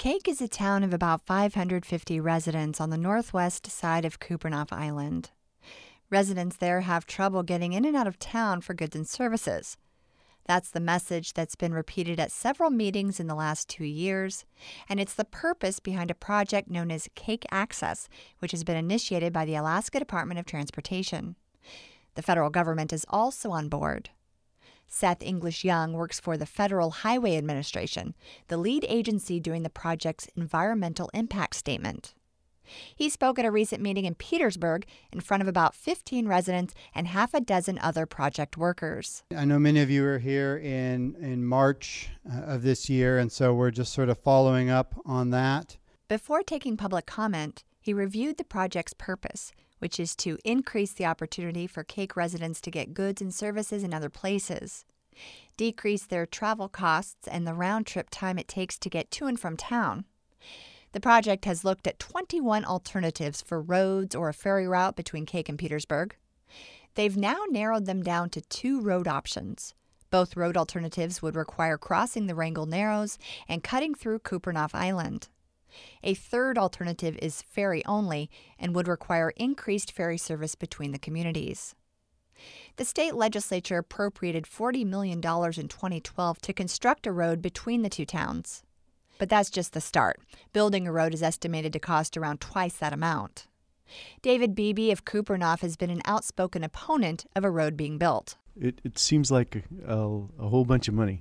Kake is a town of about 550 residents on the northwest side of Kupreanof Island. Residents there have trouble getting in and out of town for goods and services. That's the message that's been repeated at several meetings in the last 2 years, and it's the purpose behind a project known as Kake Access, which has been initiated by the Alaska Department of Transportation. The federal government is also on board. Seth English Young works for the Federal Highway Administration, the lead agency doing the project's environmental impact statement. He spoke at a recent meeting in Petersburg in front of about 15 residents and half a dozen other project workers. I know many of you are here in March of this year, and so we're just sort of following up on that. Before taking public comment, he reviewed the project's purpose, which is to increase the opportunity for Kake residents to get goods and services in other places, decrease their travel costs and the round-trip time it takes to get to and from town. The project has looked at 21 alternatives for roads or a ferry route between Kake and Petersburg. They've now narrowed them down to 2 road options. Both road alternatives would require crossing the Wrangell Narrows and cutting through Kupreanof Island. A third alternative is ferry only and would require increased ferry service between the communities. The state legislature appropriated $40 million in 2012 to construct a road between the two towns. But that's just the start. Building a road is estimated to cost around twice that amount. David Beebe of Kupreanof has been an outspoken opponent of a road being built. It seems like a whole bunch of money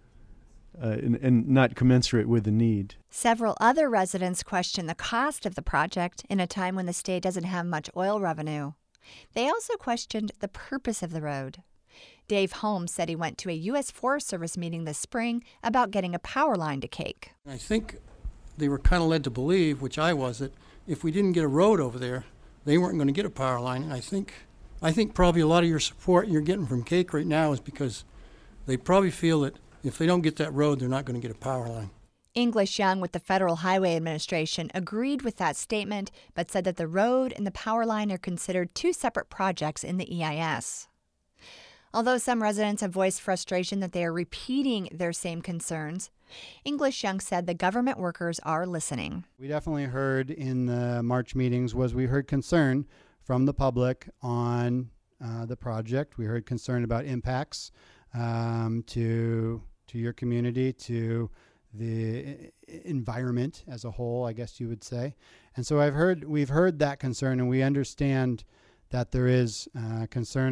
and not commensurate with the need. Several other residents question the cost of the project in a time when the state doesn't have much oil revenue. They also questioned the purpose of the road. Dave Holmes said he went to a U.S. Forest Service meeting this spring about getting a power line to Kake. I think they were kind of led to believe, which I was, that if we didn't get a road over there, they weren't going to get a power line. And I think probably a lot of your support you're getting from Kake right now is because they probably feel that if they don't get that road, they're not going to get a power line. English Young with the Federal Highway Administration agreed with that statement, but said that the road and the power line are considered 2 separate projects in the EIS. Although some residents have voiced frustration that they are repeating their same concerns, English Young said the government workers are listening. We definitely heard in the March meetings we heard concern from the public on the project. We heard concern about impacts to your community, to the environment as a whole, I guess you would say. And so we've heard that concern, and we understand that there is concern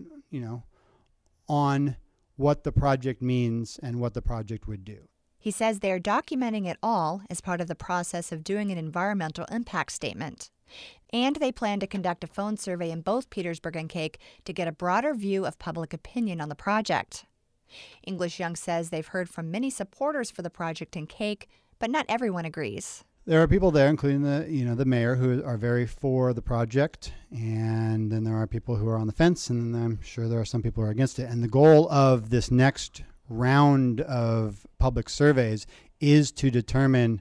on what the project means and what the project would do. He says they are documenting it all as part of the process of doing an environmental impact statement. And they plan to conduct a phone survey in both Petersburg and Kake to get a broader view of public opinion on the project. English Young says they've heard from many supporters for the project in Kake, but not everyone agrees. There are people there, including the mayor, who are very for the project, and then there are people who are on the fence, and I'm sure there are some people who are against it. And the goal of this next round of public surveys is to determine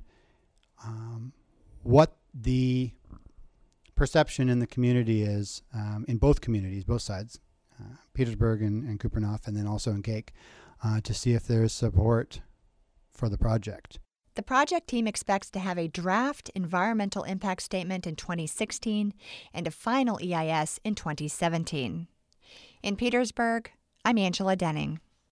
what the perception in the community is, in both communities, both sides, Petersburg and Kupreanof, and then also in Kake, to see if there is support for the project. The project team expects to have a draft environmental impact statement in 2016 and a final EIS in 2017. In Petersburg, I'm Angela Denning.